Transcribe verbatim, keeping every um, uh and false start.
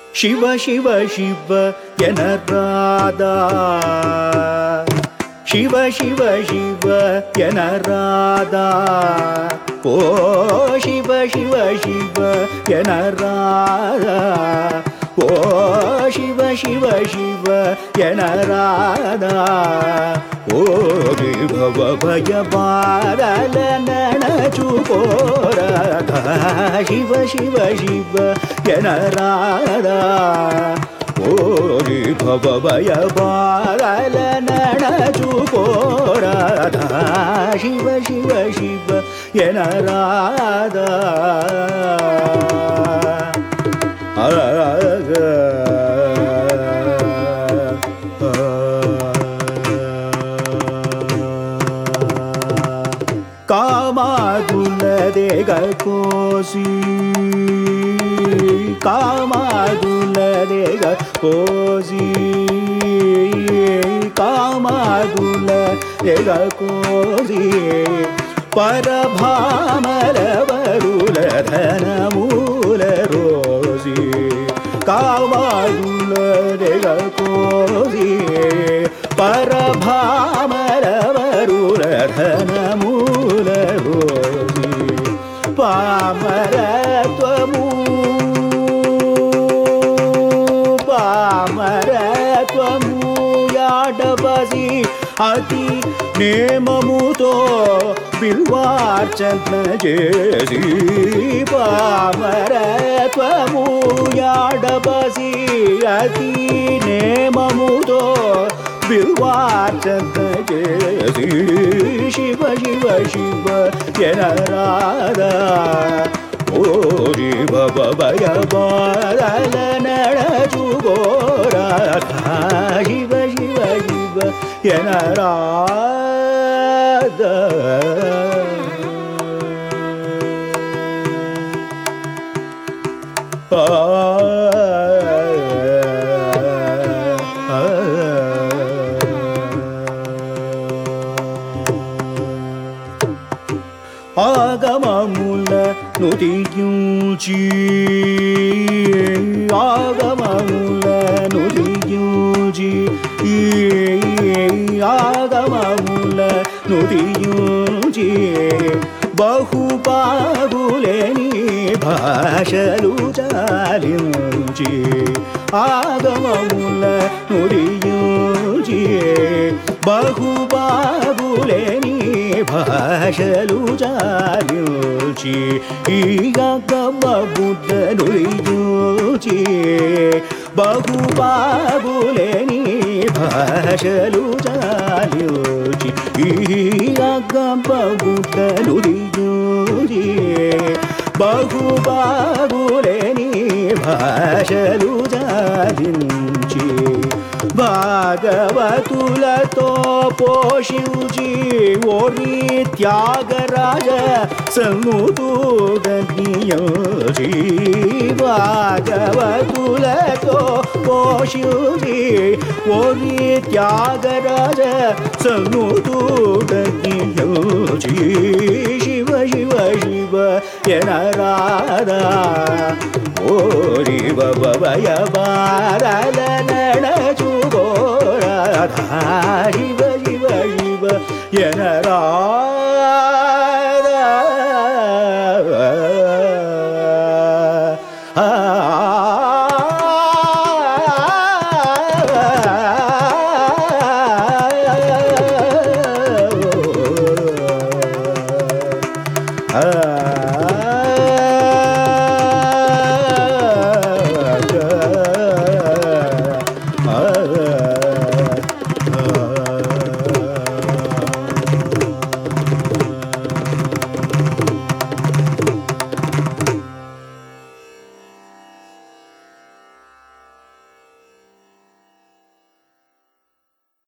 ಶಿವ ಶಿವ ಶಿವ ಎನರಾದ ಶಿವ ಶಿವ ಶಿವ ಎನರಾದ ಓ ಶಿವ ಶಿವ ಶಿವ ಎನರಾದ ಓ ಶಿವ ಶಿವ ಶಿವ ಎನರಾದ ಓ ಭವ ಭಯ ಬಾರಲ ನಣಚುಕೋರದ ಶಿವ ಶಿವ ಶಿವ ಎನರಾದ ಓ ಭವ ಭಯ ಬಾರಲ ನಣಚುಕೋರದ ಶಿವ ಶಿವ ಶಿವ ಎನರಾದ ಕಾಮಾಗುಲದೆಗ ಕೋಸಿ ಕಾಮಾಗುಲದೆಗ ಕೋಸಿ ಕಾಮಾಗುಲದೆಗ ಕೋಸಿ ಪರಭಾಮರವರುಲಧನ ಮೂಲ ರೋಸಿ ಕಾಮಾಗುಲದೆಗ ಕೋಸಿ ಪರಭಾಮರವರುಲಧನ ಮೂಲ ರೋಸಿ ಪಾಮರತ್ವಮೂ పామరత్వము యాడబసి అతి నేమముతో బిల్వార్చన చేసి పామరత్వము యాడబసి అతి నేమముతో బిల్వార్చన చేసి శివ శివ శివ ఎనరాద ఓరి భవ భయ బారల నడచుకోరాధ శివ శివ శివ ఎనరాద ఆ ఆగమముల నుదియుచి ఆగమముల నుదియుచి ఆగమముల నుదియుచి బహుబాగులేని భాషలు చాలించి ఆగమముల నుదియుచి బహుబాగులేని భాషలు చాలించి ఈగమ్మ బుద్ధను యూచి బహుబాగులేని భాషలు చాలించి ఈగమ్మ బుద్ధను యూచి బహుబాగులేని భాషలు చాలించి భాగవతులతో పోషించి ఓరి త్యాగరాజ సన్ముతుడనియోచి భాగవతులతో పోషించి ఓరి త్యాగరాజ సన్ముతుడనియోచి శివ శివ శివ ఎనరాద ఓరి భయ బారల నడచుకోరాధ శివ శివ శివ ఎనరాద